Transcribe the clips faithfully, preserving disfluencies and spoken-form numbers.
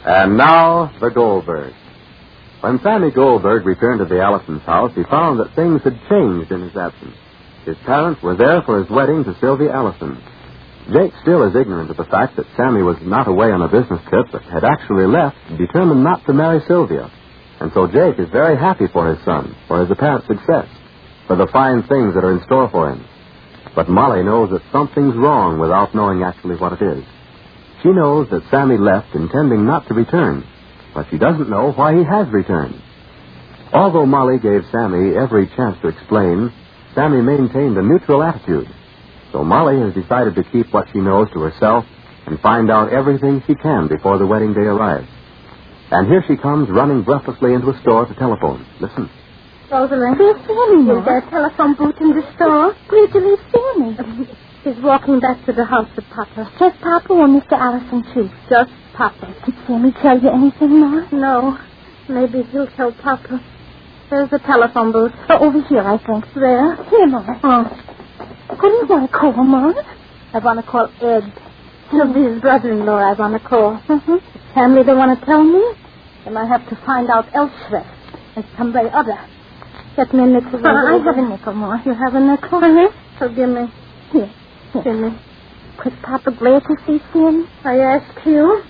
And now, the Goldberg. When Sammy Goldberg returned to the Allisons' house, he found that things had changed in his absence. His parents were there for his wedding to Sylvia Allison. Jake still is ignorant of the fact that Sammy was not away on a business trip, but had actually left, determined not to marry Sylvia. And so Jake is very happy for his son, for his apparent success, for the fine things that are in store for him. But Molly knows that something's wrong without knowing actually what it is. She knows that Sammy left intending not to return, but she doesn't know why he has returned. Although Molly gave Sammy every chance to explain, Sammy maintained a neutral attitude. So Molly has decided to keep what she knows to herself and find out everything she can before the wedding day arrives. And here she comes running breathlessly into a store to telephone. Listen. Rosalind. Where's Sammy? Is there a telephone booth in the store? Where did you leave Sammy? He's walking back to the house with Papa. Just Papa or Mister Allison, too? Just Papa. Did Sammy tell you anything, Ma? No. Maybe he'll tell Papa. There's the telephone booth. Oh, over here, I think. There? Here, Ma. Oh. Who do you want to call, Ma? I want to call Ed. Sylvia's brother-in-law I want to call. Mm-hmm. The family they want to tell me, then I have to find out elsewhere. And somebody other. Get me a nickel. Uh, I have a nickel, Ma. You have a nickel? Uh-huh. So give me. Here. Here. Give me. Could Papa glad to see him? I ask you.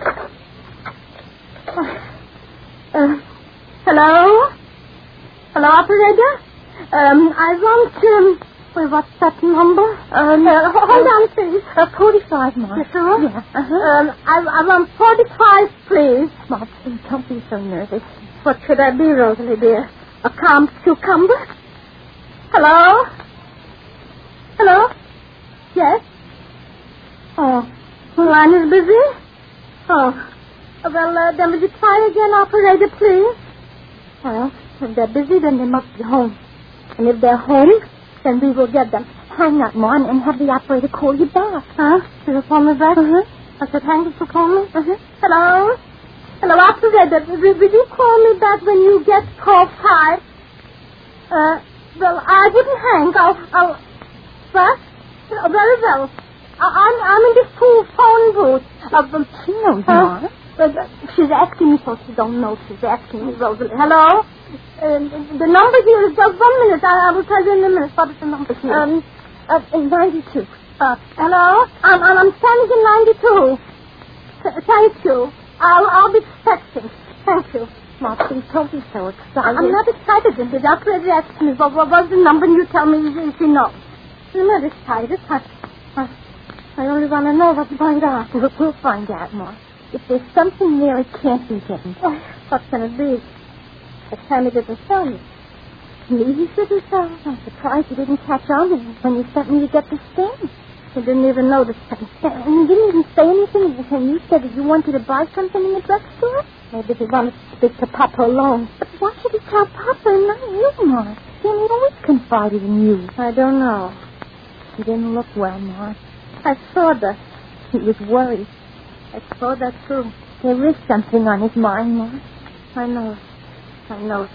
Uh, hello? Hello, operator? Um, I want, um... Well, what's that number? Um, uh, hold on, please. Uh, forty-five, Ma. You sure? Yeah. Uh-huh. Um, I, I want forty-five, please. Ma, please, don't be so nervous. What could I be, Rosalie, dear? A calm cucumber? Hello? Hello? Yes? Oh, the line is busy? Oh. Well, uh, then would you try again, operator, please? Well, if they're busy, then they must be home. And if they're home, then we will get them. Hang up, Ma, and have the operator call you back. Huh? She'll call me back? Uh-huh. I said, hang up to call me? Uh-huh. Hello? Hello, operator. Will, will you call me back when you get call five? Uh, well, I wouldn't hang. I'll, I'll... What? Oh, very well. I, I'm, I'm in the full phone booth. Uh, well, she knows, uh, Ma. But, uh, she's asking me, so she don't know. She's asking me, Rosalie. Hello? Uh, the number here is just one minute. I, I will tell you in a minute. What is the number here? Um, uh, ninety-two. Uh, hello? I'm, I'm, I'm standing in ninety-two. Th- thank you. I'll, I'll be expecting. Thank you. Ma, please don't be so excited. I'm not excited. The operator asked me, what, what was the number, and you tell me if you know. I'm not excited. I, I, I only want to know what's going on. We'll, we'll find out, Ma. If there's something there, it can't be hidden. Oh, what can it be? The Sammy didn't tell me. Me, he didn't tell me. I'm surprised he didn't catch on when you sent me to get the stamp. He didn't even notice me. And he didn't even say anything when you said that you wanted to buy something in the drugstore. Maybe he wanted to speak to Papa alone. But why should he tell Papa and not you, Ma? Sammy always confided in you. I don't know. He didn't look well, Ma. I saw that. He was worried. I saw that, too. There is something on his mind, Ma. I know. I know.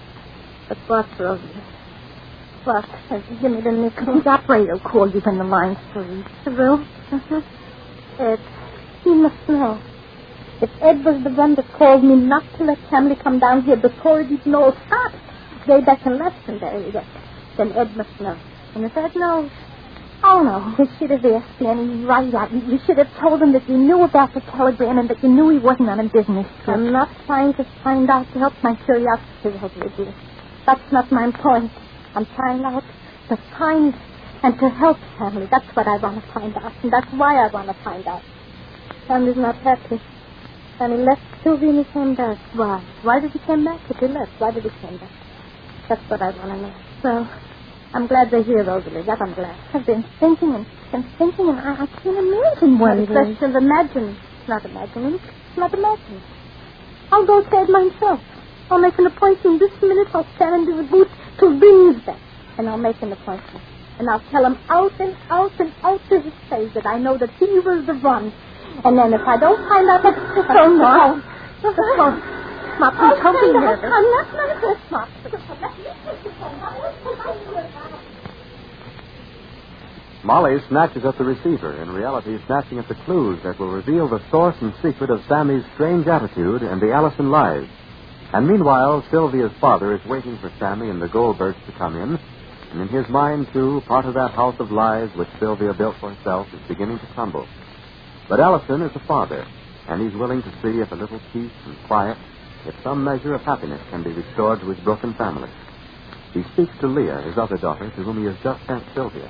But what, Rosie? What? Give me the nickel. The operator will call you when the line's free. He will? Uh-huh. Ed. He must know. If Ed was the one that called me not to let Sammy come down here before he'd know stop, way back in Londonderry, then Ed must know. And if Ed knows, oh, no, you should have asked Danny right out. You should have told him that you knew about the telegram and that you knew he wasn't on a business trip. I'm not trying to find out to help my curiosity, Rosalie. That's not my point. I'm trying out to find and to help Sammy. That's what I want to find out, and that's why I want to find out. Sammy's not happy. And he left Sylvia and he came back. Why? Why did he come back? If he left, why did he come back? That's what I want to know. So, I'm glad they're here, Rosalie. That I'm glad. I've been thinking and, and thinking, and I, I can't imagine what it is. It's imagine. It's not imagining. It's not imagining. I'll go say it myself. I'll make an appointment this minute. I'll stand in the booth to ring them. And I'll make an appointment. And I'll tell him out and out and out to his face that I know that he was the one. And then if I don't find out, that's the phone. No. The phone. Ma, please don't be nervous. I'm not nervous, Ma. Molly snatches at the receiver, in reality snatching at the clues that will reveal the source and secret of Sammy's strange attitude and the Allison lives. And meanwhile, Sylvia's father is waiting for Sammy and the Goldbergs to come in. And in his mind, too, part of that house of lies which Sylvia built for herself is beginning to crumble. But Allison is the father, and he's willing to see if a little peace and quiet, if some measure of happiness can be restored to his broken family. He speaks to Leah, his other daughter, to whom he has just sent Sylvia.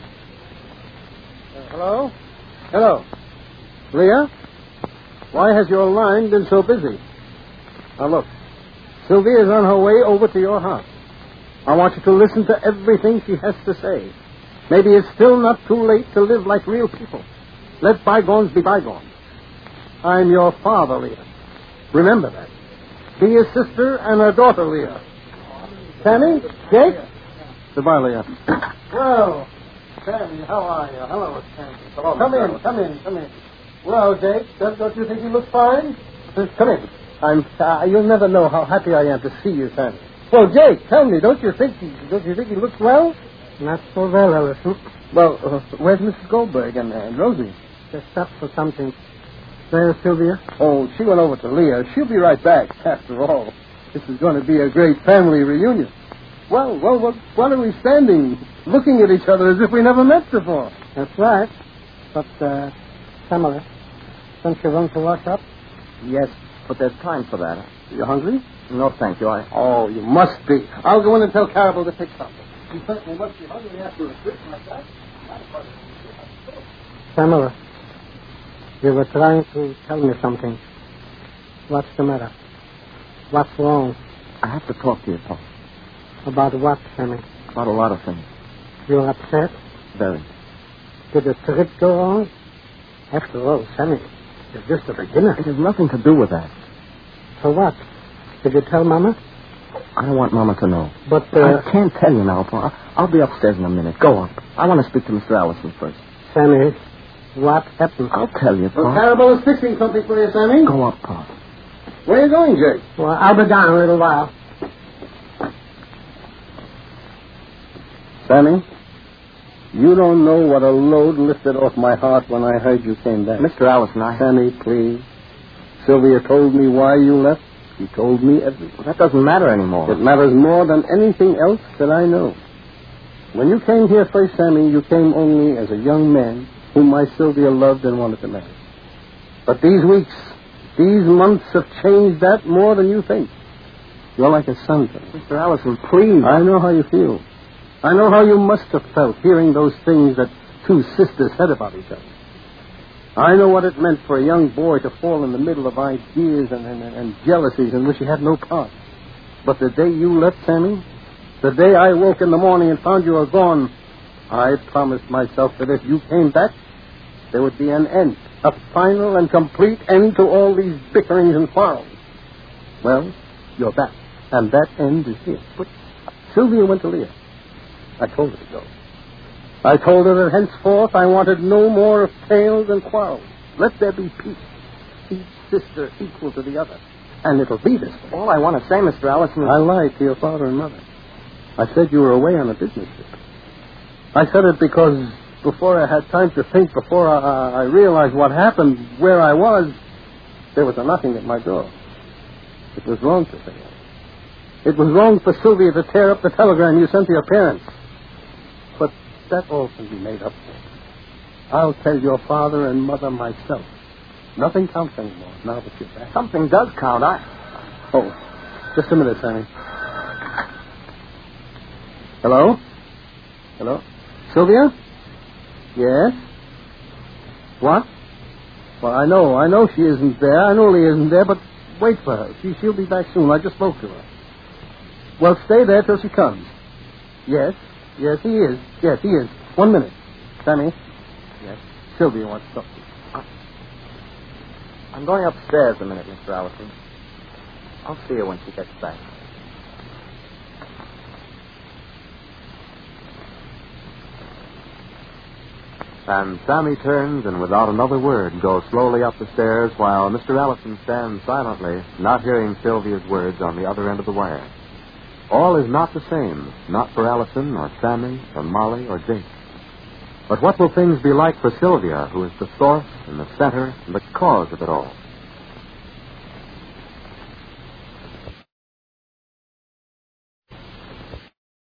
Uh, hello? Hello. Leah? Why has your line been so busy? Now, look. Sylvia is on her way over to your house. I want you to listen to everything she has to say. Maybe it's still not too late to live like real people. Let bygones be bygones. I'm your father, Leah. Remember that. Be his sister and her daughter, Leah. Sammy? Jake? Goodbye, Leah. Well, Sammy, how are you? Hello, Sammy. Hello, come in, come in, come in. Well, Jake, don't, don't you think you look fine? Come in. I'm. Uh, you'll never know how happy I am to see you, Sammy. Well, Jake, tell me, don't you think he, don't you think he looks well? Not so well, Ellison. Well, uh, where's Missus Goldberg and, and Rosie? Just up for something. Where's Sylvia? Oh, she went over to Leah. She'll be right back. After all, this is going to be a great family reunion. Well, well, what, what are we standing, looking at each other as if we never met before? That's right. But, uh, Pamela, don't you want to wash up? Yes, but there's time for that. You hungry? No, thank you. I... Oh, you must be. I'll go in and tell Carable to pick something. You certainly must be hungry after a trip like that. Pamela, you were trying to tell me something. What's the matter? What's wrong? I have to talk to you, Paul. About what, Sammy? About a lot of things. You're upset? Very. Did the trip go wrong? After all, Sammy, you're just a beginner. It has nothing to do with that. So what? Did you tell Mama? I don't want Mama to know. But, uh... I can't tell you now, Paul. I'll be upstairs in a minute. Go on. I want to speak to Mister Allison first. Sammy, what happened? I'll tell you, Paul. Well, Carable is fixing something for you, Sammy. Go up, Paul. Where are you going, Jake? Well, I'll be down in a little while. Sammy, you don't know what a load lifted off my heart when I heard you came back. Mister Allison, I... Sammy, please. Sylvia told me why you left. She told me everything. Well, that doesn't matter anymore. It matters more than anything else that I know. When you came here first, Sammy, you came only as a young man whom my Sylvia loved and wanted to marry. But these weeks, these months have changed that more than you think. You're like a son to me. Mister Allison, please. I know how you feel. I know how you must have felt hearing those things that two sisters said about each other. I know what it meant for a young boy to fall in the middle of ideas and, and, and jealousies in which he had no part. But the day you left, Sammy, the day I woke in the morning and found you were gone, I promised myself that if you came back, there would be an end, a final and complete end to all these bickerings and quarrels. Well, you're back, and that end is here. But Sylvia went to Leah. I told her to go. I told her that henceforth I wanted no more of tales and quarrels. Let there be peace. Each sister equal to the other. And it'll be this way. All I want to say, Mister Allison, is... I lied to your father and mother. I said you were away on a business trip. I said it because before I had time to think, before I, I realized what happened, where I was, there was a knocking at my door. It was wrong to say that. It was wrong for Sylvia to tear up the telegram you sent to your parents. But that all can be made up for. I'll tell your father and mother myself. Nothing counts anymore now that you're back. Something does count. I... Oh, just a minute, Sammy. Hello? Hello? Sylvia? Yes? What? Well, I know. I know she isn't there. I know Leah isn't there, but wait for her. She, she'll be back soon. I just spoke to her. Well, stay there till she comes. Yes. Yes, he is. Yes, he is. One minute. Sammy? Yes? Sylvia wants to talk to you. I'm going upstairs a minute, Mister Allison. I'll see her when she gets back. And Sammy turns and without another word goes slowly up the stairs while Mister Allison stands silently, not hearing Sylvia's words on the other end of the wire. All is not the same, not for Allison or Sammy or Molly or Jake. But what will things be like for Sylvia, who is the source and the center and the cause of it all?